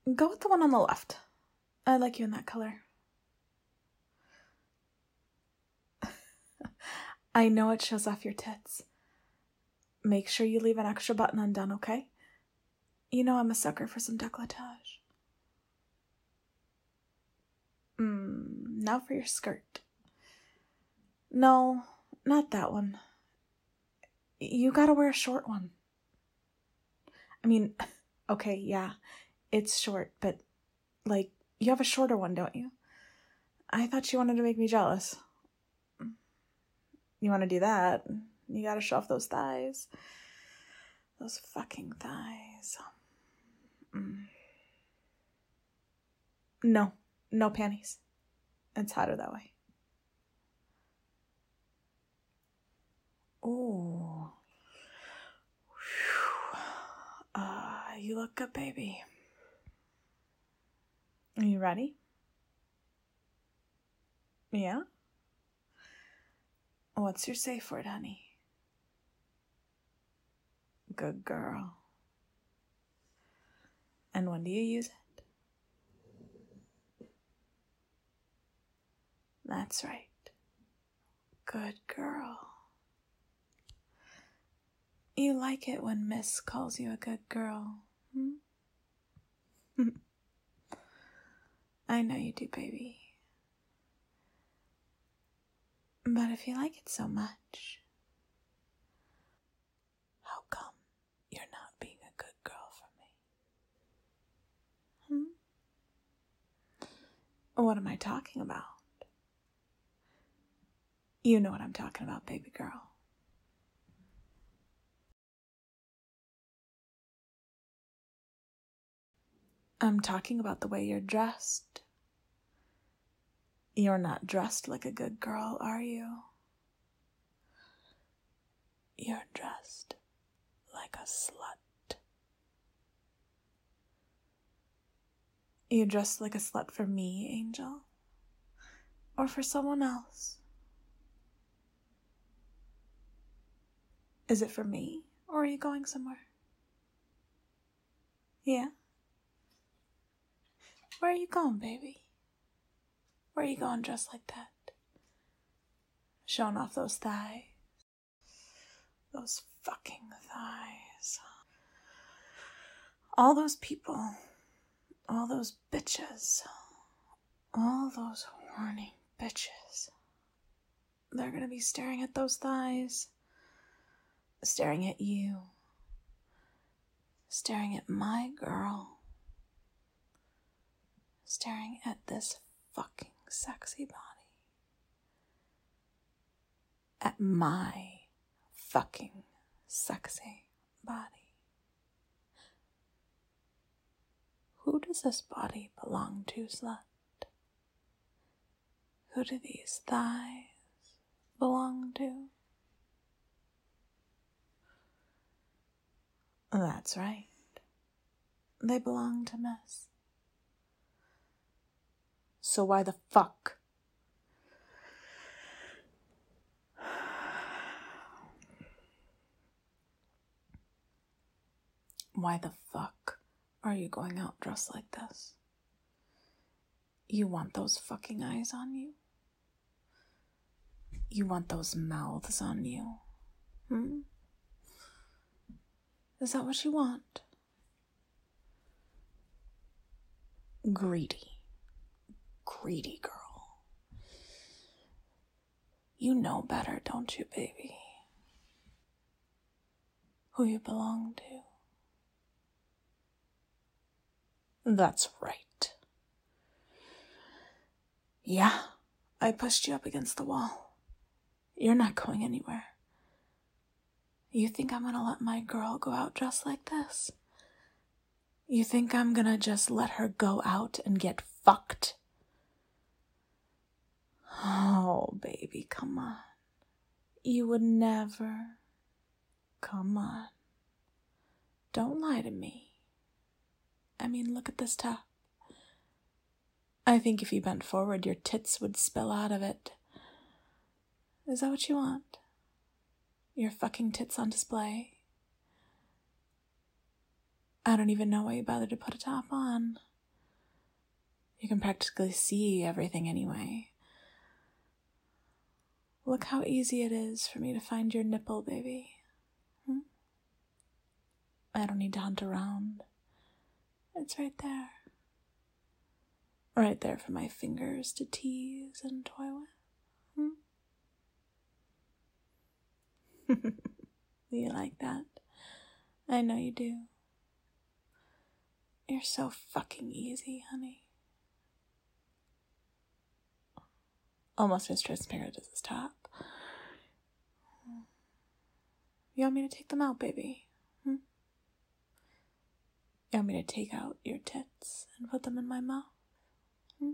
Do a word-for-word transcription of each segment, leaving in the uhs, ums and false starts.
Go with the one on the left. I like you in that color. I know it shows off your tits. Make sure you leave an extra button undone, okay? You know I'm a sucker for some décolletage. Mm, now for your skirt. No, not that one. You gotta wear a short one. I mean, okay, yeah, it's short, but, like, you have a shorter one, don't you? I thought you wanted to make me jealous. You want to do that, you gotta show off those thighs. Those fucking thighs. Mm. No, no panties. It's hotter that way. Ooh. Uh, you look good, baby. Are you ready? Yeah? What's your safe word, honey? Good girl. And when do you use it? That's right. Good girl. You like it when Miss calls you a good girl, hmm? I know you do, baby. But if you like it so much, how come you're not being a good girl for me? Hmm? What am I talking about? You know what I'm talking about, baby girl. I'm talking about the way you're dressed. You're not dressed like a good girl, are you? You're dressed like a slut. You're dressed like a slut for me, Angel? Or for someone else? Is it for me, or are you going somewhere? Yeah? Where are you going, baby? Where are you going dressed like that? Showing off those thighs. Those fucking thighs. All those people, all those bitches, all those horny bitches, they're gonna be staring at those thighs, staring at you, staring at my girl, staring at this fucking sexy body, at my fucking sexy body. Who does this body belong to, slut? Who do these thighs belong to? That's right. They belong to Miss. So why the fuck? Why the fuck are you going out dressed like this? You want those fucking eyes on you? You want those mouths on you? Hmm? Is that what you want? Greedy. Greedy girl. You know better, don't you, baby? Who you belong to. That's right. Yeah, I pushed you up against the wall. You're not going anywhere. You think I'm gonna let my girl go out dressed like this? You think I'm gonna just let her go out and get fucked? Oh, baby, come on. You would never. Come on. Don't lie to me. I mean, look at this top. I think if you bent forward, your tits would spill out of it. Is that what you want? Your fucking tits on display? I don't even know why you bothered to put a top on. You can practically see everything anyway. Look how easy it is for me to find your nipple, baby. Hmm? I don't need to hunt around. It's right there. Right there for my fingers to tease and toy with. Hmm? You like that? I know you do. You're so fucking easy, honey. Almost as transparent as his top. You want me to take them out, baby? Hmm? You want me to take out your tits and put them in my mouth? Hmm?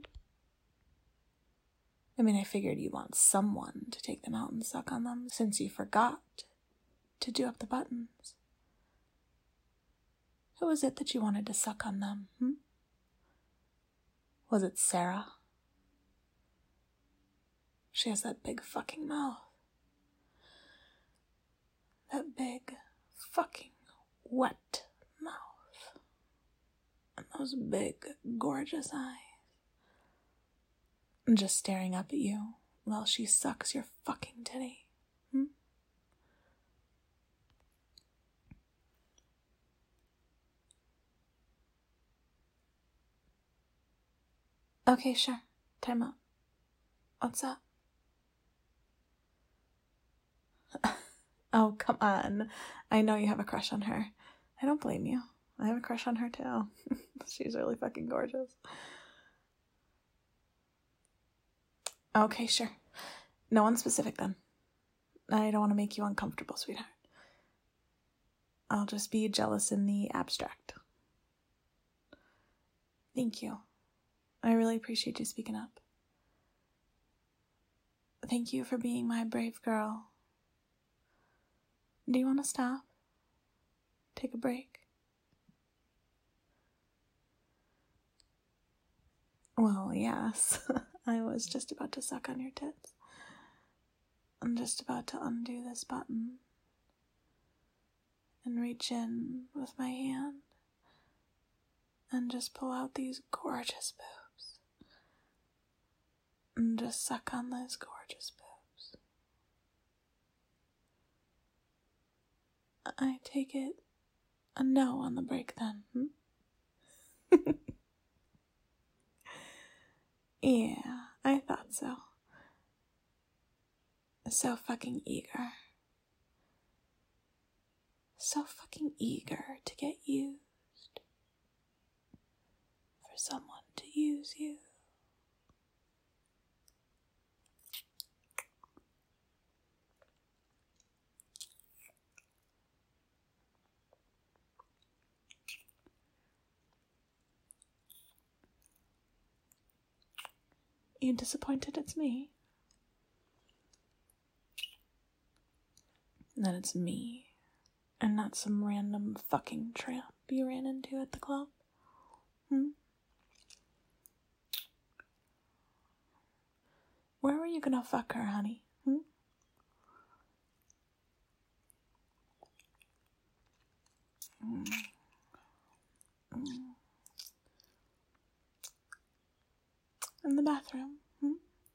I mean, I figured you'd want someone to take them out and suck on them since you forgot to do up the buttons. Who was it that you wanted to suck on them? Hmm? Was it Sarah? She has that big fucking mouth. That big fucking wet mouth. And those big, gorgeous eyes. And just staring up at you while she sucks your fucking titty. Hmm? Okay, sure. Time out. What's up? Oh, come on. I know you have a crush on her. I don't blame you. I have a crush on her too. She's really fucking gorgeous. Okay, sure. No one specific then. I don't want to make you uncomfortable, sweetheart. I'll just be jealous in the abstract. Thank you. I really appreciate you speaking up. Thank you for being my brave girl. Do you want to stop? Take a break? Well, yes. I was just about to suck on your tits. I'm just about to undo this button and reach in with my hand and just pull out these gorgeous boobs and just suck on those gorgeous boobs. I take it a no on the break then, hmm? Yeah, I thought so. So fucking eager. So fucking eager to get used. For someone to use you. You disappointed it's me? That it's me, and not some random fucking tramp you ran into at the club? Hmm? Where were you gonna fuck her, honey? Hmm? Mm. Mm. In the bathroom? Hmm?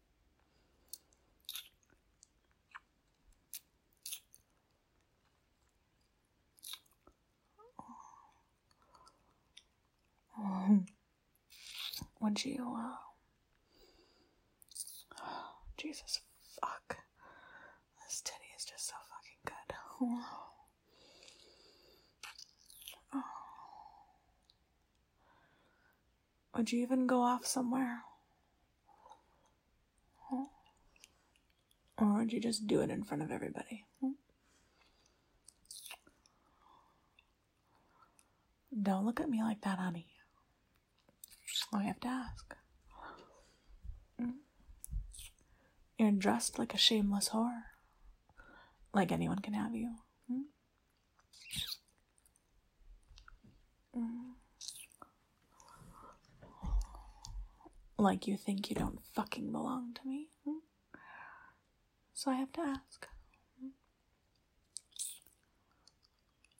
Oh. Would you, uh... Oh, Jesus, fuck. This titty is just so fucking good. Oh. Oh. Would you even go off somewhere? Oh. Or would you just do it in front of everybody? Hmm? Don't look at me like that, honey. I have to ask. Hmm? You're dressed like a shameless whore. Like anyone can have you. Hmm? Mm. Like you think you don't fucking belong to me. Hmm? So I have to ask.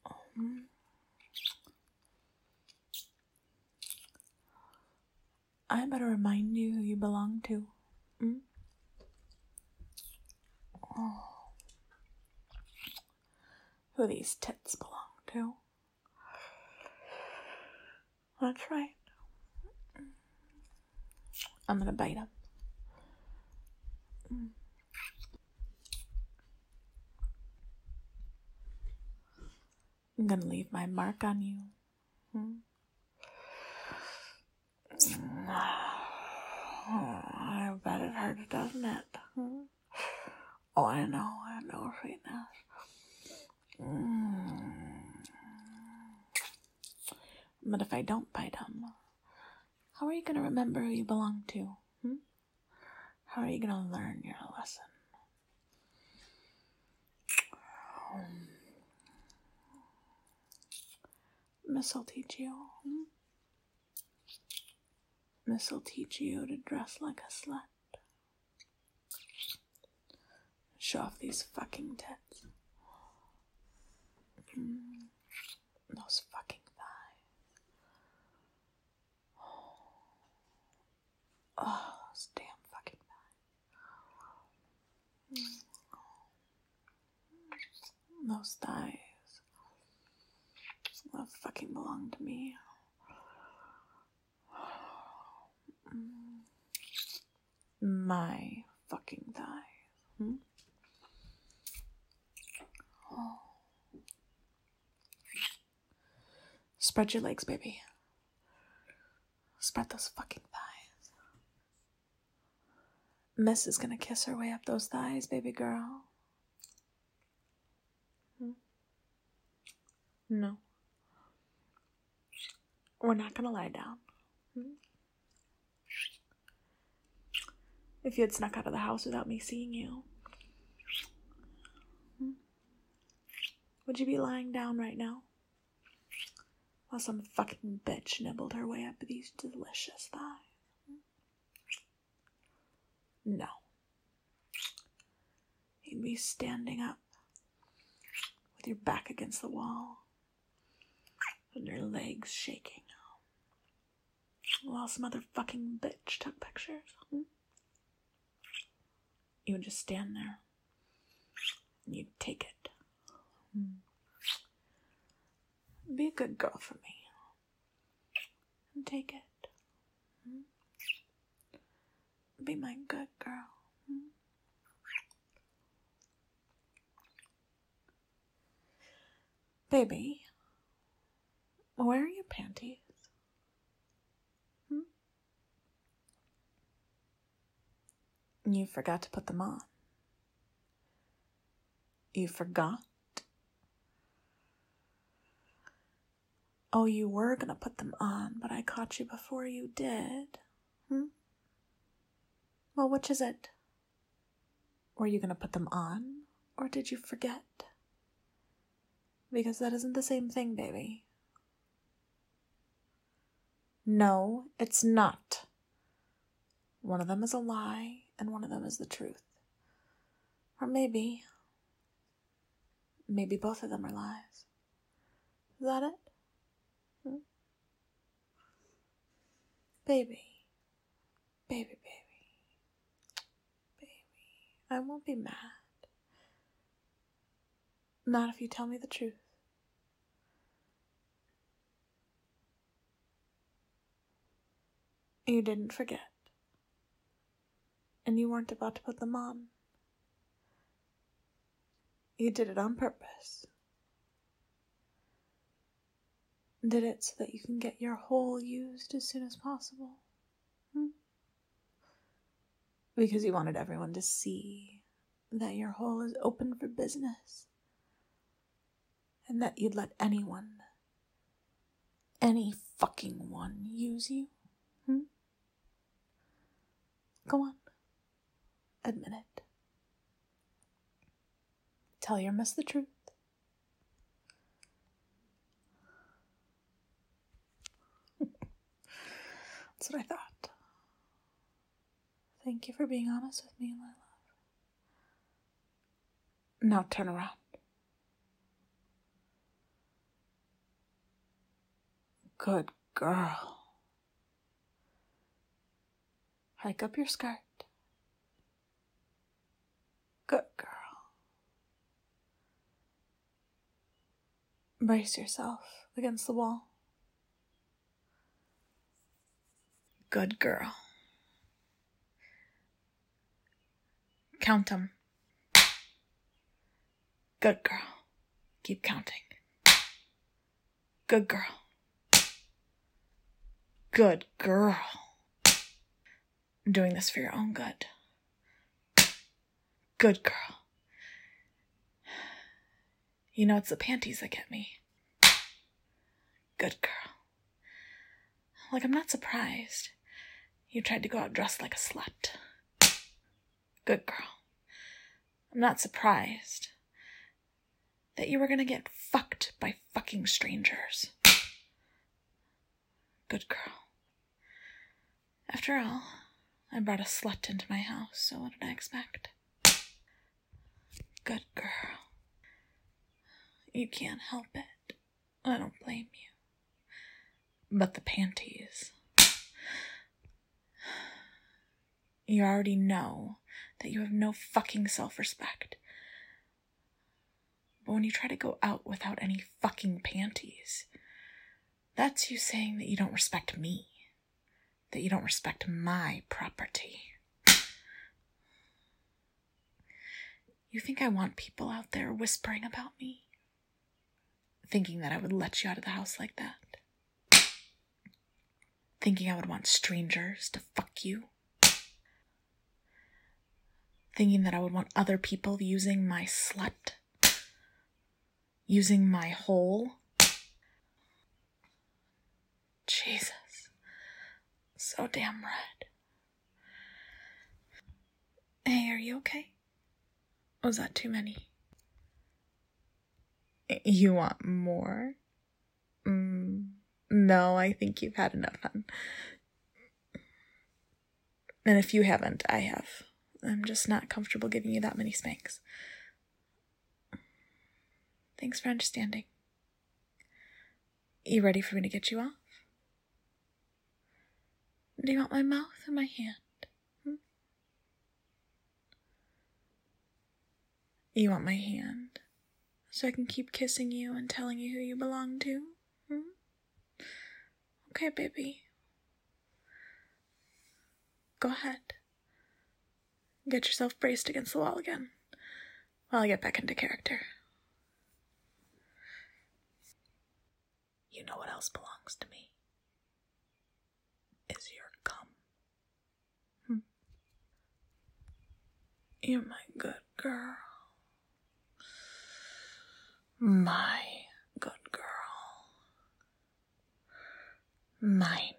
Hmm? I better remind you who you belong to. Hmm? Oh. Who these tits belong to. That's right. I'm gonna bite them. Mm. I'm gonna leave my mark on you. Hmm? Oh, I bet it hurts, doesn't it? Hmm? Oh, I know, I know, sweetness. Mm. But if I don't bite them, how are you gonna remember who you belong to? Hmm? How are you gonna learn your lesson? Miss will teach you. Hmm? Miss will teach you to dress like a slut. Show off these fucking tits. Mm. Those fucking thighs. Oh, those damn fucking thighs. Mm. Those thighs. That fucking belong to me. Mm. My fucking thighs. Hmm? Oh. Spread your legs, baby. Spread those fucking thighs. Miss is gonna kiss her way up those thighs, baby girl. Hmm? No. We're not gonna lie down. Hmm? If you had snuck out of the house without me seeing you, hmm? Would you be lying down right now? While some fucking bitch nibbled her way up these delicious thighs. No. You'd be standing up with your back against the wall and your legs shaking while some other fucking bitch took pictures. Hmm? You would just stand there and you'd take it. Hmm. Be a good girl for me. And take it. Hmm? Be my good girl. Hmm? Baby, where are your panties? Hmm? You forgot to put them on. You forgot? Oh, you were gonna put them on, but I caught you before you did. Hmm? Well, which is it? Were you gonna put them on, or did you forget? Because that isn't the same thing, baby. No, it's not. One of them is a lie, and one of them is the truth. Or maybe, maybe both of them are lies. Is that it? Hmm? Baby, baby, baby, baby, I won't be mad. Not if you tell me the truth. You didn't forget. And you weren't about to put them on. You did it on purpose. Did it so that you can get your hole used as soon as possible. Hmm? Because you wanted everyone to see that your hole is open for business. And that you'd let anyone, any fucking one, use you. Hmm? Go on. Admit it. Tell your miss the truth. That's what I thought. Thank you for being honest with me, my love. Now turn around. Good girl. Hike up your skirt. Good girl. Brace yourself against the wall. Good girl. Count them. Good girl. Keep counting. Good girl. Good girl. I'm doing this for your own good. Good girl. You know, it's the panties that get me. Good girl. Like, I'm not surprised. You tried to go out dressed like a slut. Good girl. I'm not surprised that you were gonna get fucked by fucking strangers. Good girl. After all, I brought a slut into my house, so what did I expect? Good girl. You can't help it. I don't blame you. But the panties. You already know that you have no fucking self-respect. But when you try to go out without any fucking panties, that's you saying that you don't respect me. That you don't respect my property. You think I want people out there whispering about me? Thinking that I would let you out of the house like that? Thinking I would want strangers to fuck you? Thinking that I would want other people using my slut? Using my hole? Jesus. So damn red. Hey, are you okay? Was that too many? You want more? Mm, no, I think you've had enough fun. And if you haven't, I have. I'm just not comfortable giving you that many spanks. Thanks for understanding. You ready for me to get you off? Do you want my mouth or my hand? Hmm? You want my hand, so I can keep kissing you and telling you who you belong to? Hmm? Okay, baby. Go ahead. Get yourself braced against the wall again, while I get back into character. You know what else belongs to me? Is your cum. Hmm. You're my good girl. My good girl. Mine.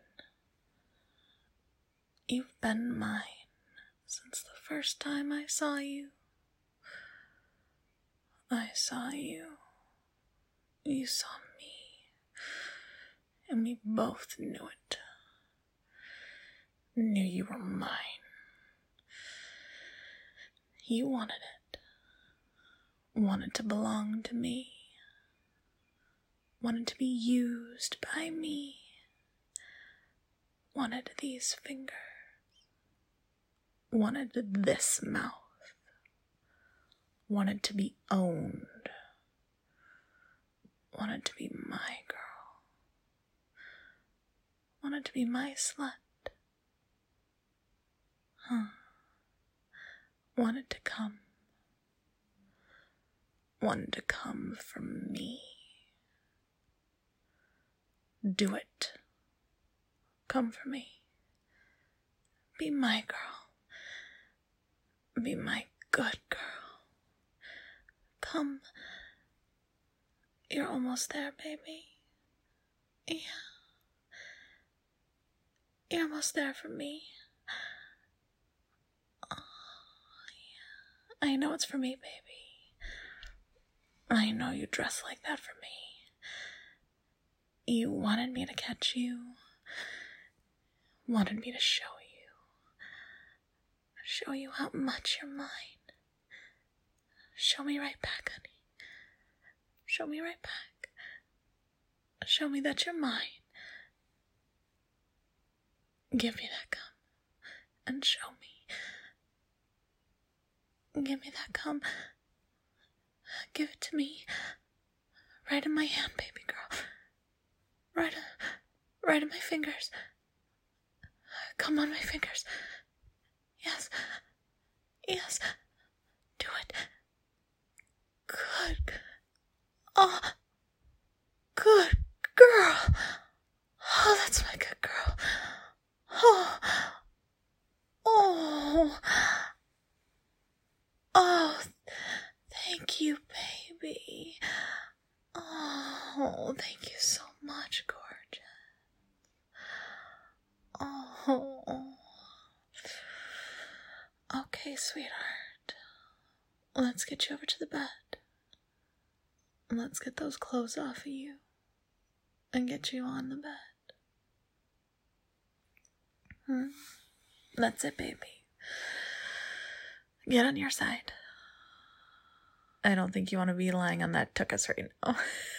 You've been mine since the first time I saw you. I saw you. You saw me. And we both knew it. Knew you were mine. You wanted it. Wanted to belong to me. Wanted to be used by me. Wanted these fingers. Wanted this mouth. Wanted to be owned. Wanted to be my girl. Wanted to be my slut. Huh. Wanted to come. Wanted to come from me. Do it. Come for me. Be my girl. Be my good girl. Come. You're almost there, baby. Yeah. You're almost there for me. Oh, yeah. I know it's for me, baby. I know you dress like that for me. You wanted me to catch you. Wanted me to show you. Show you how much you're mine. Show me right back, honey. Show me right back. Show me that you're mine. Give me that cum. and show me. Give me that cum. Give it to me. Right in my hand, baby girl. Right, right in my fingers. Come on my fingers. Yes. Yes. Do it. Good. Oh. Good girl. Oh, that's my good girl. Oh. Oh. Oh. Thank you, baby. Oh, thank you so much, gorgeous. Oh. Okay, sweetheart. Let's get you over to the bed. Let's get those clothes off of you and get you on the bed. Hmm? That's it, baby. Get on your side. I don't think you want to be lying on that tuchus right now.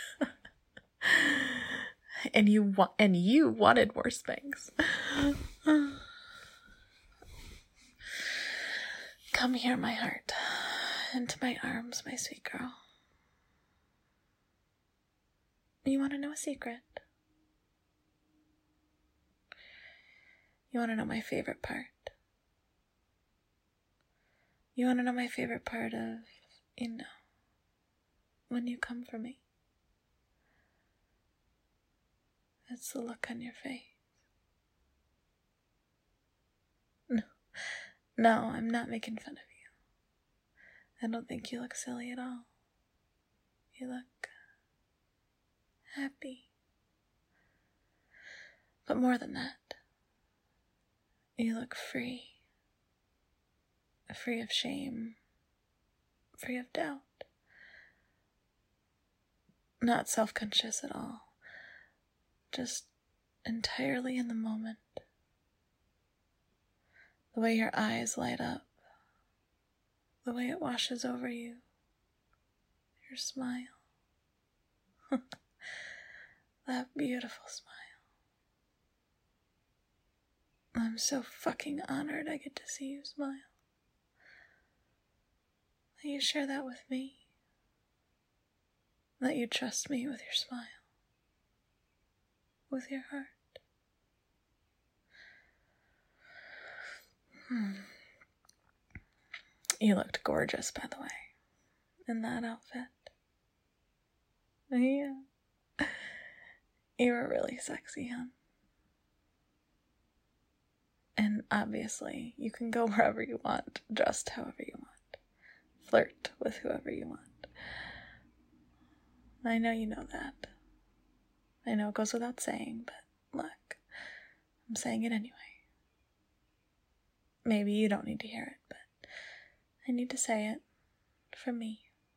and you wa- and you wanted more spanks. Come here, my heart. Into my arms, my sweet girl. You want to know a secret? You want to know my favorite part? You want to know my favorite part of, you know, when you come for me? It's the look on your face. No, no, I'm not making fun of you. I don't think you look silly at all. You look happy. But more than that, you look free. Free of shame. Free of doubt. Not self-conscious at all. Just entirely in the moment. The way your eyes light up. The way it washes over you. Your smile. That beautiful smile. I'm so fucking honored I get to see you smile. That you share that with me. That you trust me with your smile. With your heart. Hmm. You looked gorgeous, by the way, in that outfit. Yeah. You were really sexy, hon. And obviously, you can go wherever you want, dressed however you want. Flirt with whoever you want. I know you know that. I know it goes without saying, but look, I'm saying it anyway. Maybe you don't need to hear it, but I need to say it for me.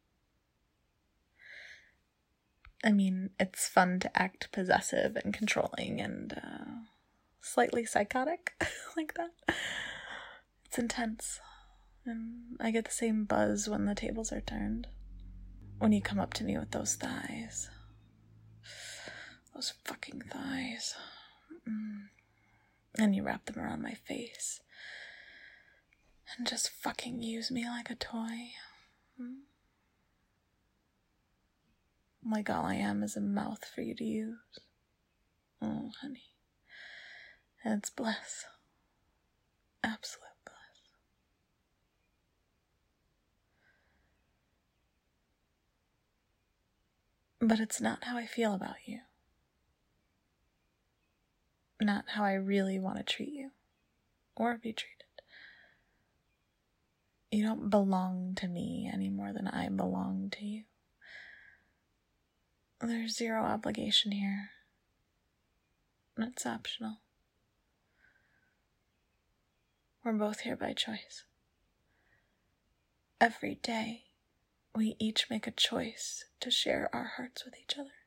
I mean, it's fun to act possessive and controlling and uh, slightly psychotic like that. It's intense. And I get the same buzz when the tables are turned. When you come up to me with those thighs. Those fucking thighs. Mm. And you wrap them around my face. And just fucking use me like a toy. Mm. Like all I am is a mouth for you to use. Oh, honey. And it's bliss. Absolute bliss. But it's not how I feel about you. Not how I really want to treat you. Or be treated. You don't belong to me any more than I belong to you. There's zero obligation here. It's optional. We're both here by choice. Every day, we each make a choice to share our hearts with each other.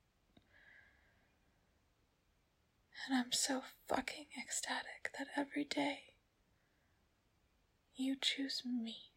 And I'm so fucking ecstatic that every day you choose me.